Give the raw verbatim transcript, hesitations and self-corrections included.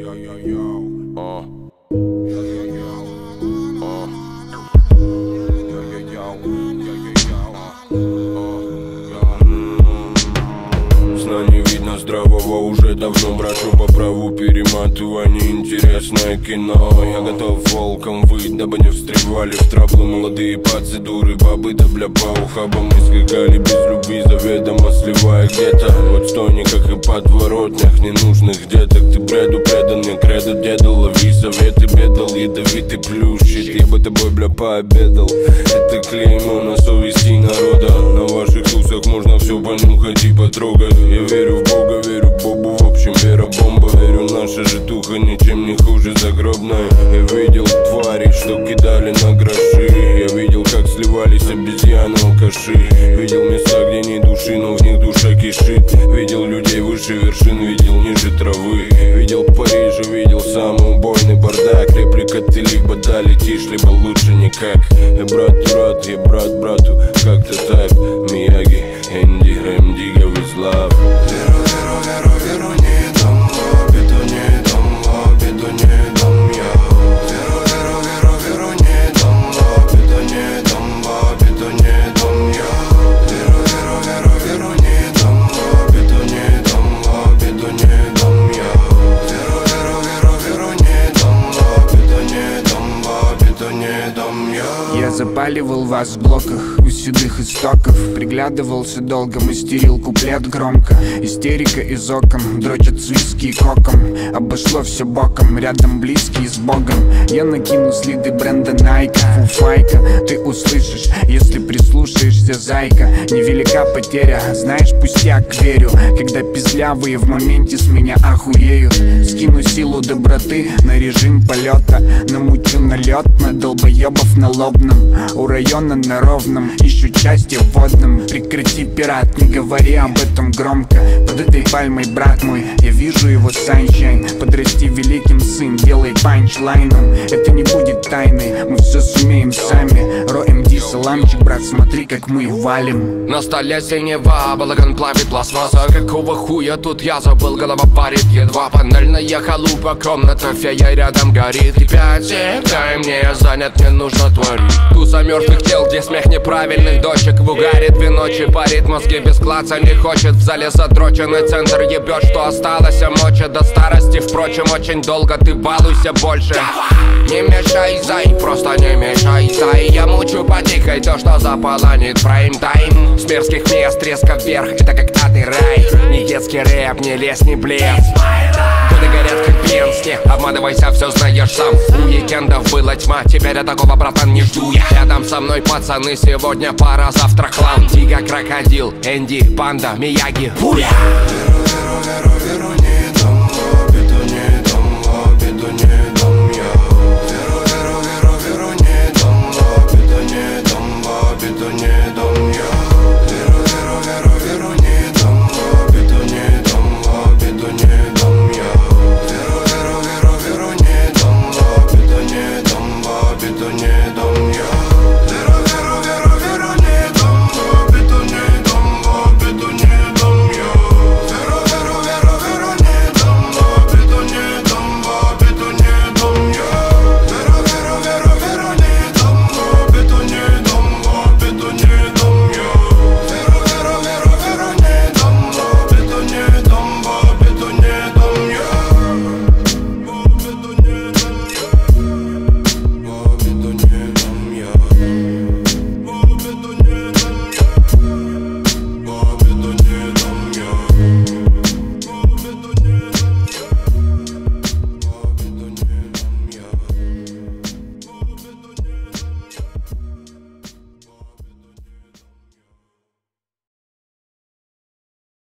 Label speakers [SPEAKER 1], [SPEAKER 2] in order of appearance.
[SPEAKER 1] Сна не видно здравого, уже давно брошу по праву перематывания. Интересное кино, я готов волком выть, дабы не встревали в траблы молодые процедуры. Бабы да бля по ухабам мы скакали без любви, заведомо сливая где-то. Вот стойниках и подворотнях ненужных деток. Ты бреду предан, мне кредо деда, лови советы, бедал ядовитый плющит. Я бы тобой бля пообедал. Это клеймо на совести народа. На ваших тусах можно все понюхать и потрогать. Я верю в Бога, верю в Бобу, в общем вера бомба. Верю, наша житуха ничем не хуже загробной. Я видел твари, что кидали на гроши. Я видел, как сливались обезьяны алкаши. Видел места, где ни души, но в них душа кишит. Видел людей выше вершин, видел ниже травы. Видел Париж, видел самый убойный бардак. Реплика ты либо да летишь, либо лучше никак. Я брат брат, я брат брату, как-то так. Мияги, Энди, Рэм Дигга with love.
[SPEAKER 2] Веру, веру, веру, веру, не дам в обиду, не дам в обиду, не дам я. Веру, веру, веру, веру, не дам в обиду, не дам в обиду, не дам я. Веру, веру, веру, веру, не дам в обиду, не дам в обиду, не дам я. Веру, веру, веру, веру, не дам в обиду, не дам в обиду, не дам я.
[SPEAKER 3] Я запаливал вас в блоках у седых истоков. Приглядывался долго, мастерил куплет громко. Истерика из окон, дрочат свиски коком. Обошло все боком, рядом близкие с Богом. Я накину следы бренда Nike, фуфайка. Ты услышишь, если прислушаешься, зайка. Невелика потеря, знаешь, пустяк, верю. Когда пизлявые в моменте с меня охуеют. Скину силу доброты на режим полета. Намучу налет на долбоебов на лобном. У района на ровном, ищу счастье в водном. Прекрати, пират, не говори об этом громко. Под этой пальмой, брат мой, я вижу его саншайн. Подрасти великим, сын, делай панчлайном. Это не будет тайной, мы все сумеем сами. Ро эм ди, саламчик, брат, смотри, как мы валим.
[SPEAKER 4] На столе синева, балаган плавит пластмасса. Какого хуя тут я забыл, голова парит едва. Панельная халупа, комната фея рядом горит. И пять, семь, дай мне, я занят, мне нужно творить. Туса мертвых тел, где смех неправильных дочек. В угаре две ночи парит, мозги без клаца не хочет. В зале задроченный центр ебет, что осталось, а моча до старости. Впрочем, очень долго ты балуйся больше. Не мешай, зай, просто не мешай, зай. Я мучу потихой то, что заполонит прайм-тайм. С мерзких мест резко вверх, это как адый рай. Не детский рэп, не лес, не блеск. Годы горят как бенз, не обманывайся, все знаешь сам. У уикендов была тьма, теперь я такого, братан, не жду я. Рядом со мной пацаны, сегодня пара, завтра хлам. Тига, крокодил, Энди, панда, Мияги, Пуля.